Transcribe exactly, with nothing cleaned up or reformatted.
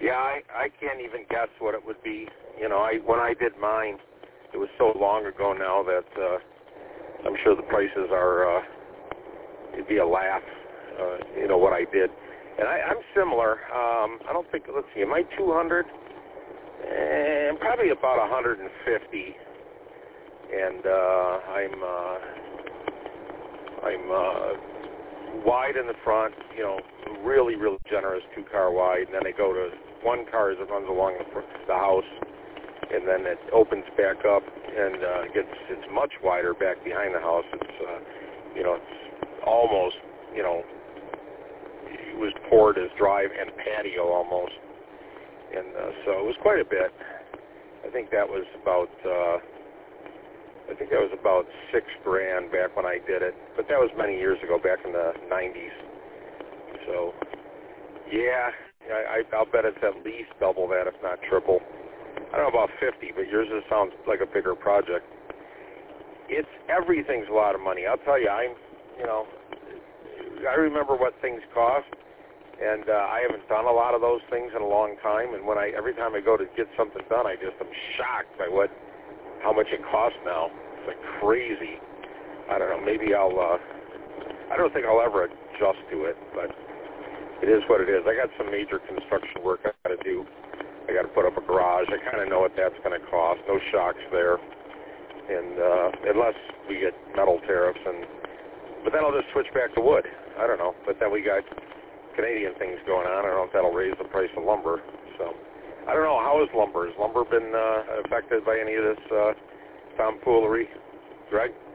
Yeah, I, I can't even guess what it would be. You know, I when I did mine, it was so long ago now that uh, I'm sure the prices are, uh, it'd be a laugh, uh, you know, what I did. And I, I'm similar. Um, I don't think, let's see, am I two hundred? Eh, I'm probably about one hundred fifty. And uh, I'm, uh, I'm uh, wide in the front, you know, really, really generous two-car wide. And then I go to one car as it runs along the, front, the house, and then it opens back up and uh, gets it's much wider back behind the house. It's uh, you know it's almost you know it was poured as drive and patio almost, and uh, so it was quite a bit. I think that was about uh, I think that was about six grand back when I did it, but that was many years ago, back in the nineties. So yeah, I, I, I'll bet it's at least double that, if not triple. I don't know about fifty, but yours just sounds like a bigger project. It's everything's a lot of money. I'll tell you, I'm, you know, I remember what things cost, and uh, I haven't done a lot of those things in a long time. And when I, every time I go to get something done, I just am shocked by what, how much it costs now. It's like crazy. I don't know. Maybe I'll. Uh, I don't think I'll ever adjust to it, but it is what it is. I got some major construction work I got to do. I got to put up a garage. I kind of know what that's going to cost. No shocks there, and uh, unless we get metal tariffs, and but then I'll just switch back to wood. I don't know. But then we got Canadian things going on. I don't know if that'll raise the price of lumber. So I don't know. How is lumber? Has lumber been uh, affected by any of this uh, tomfoolery, Greg?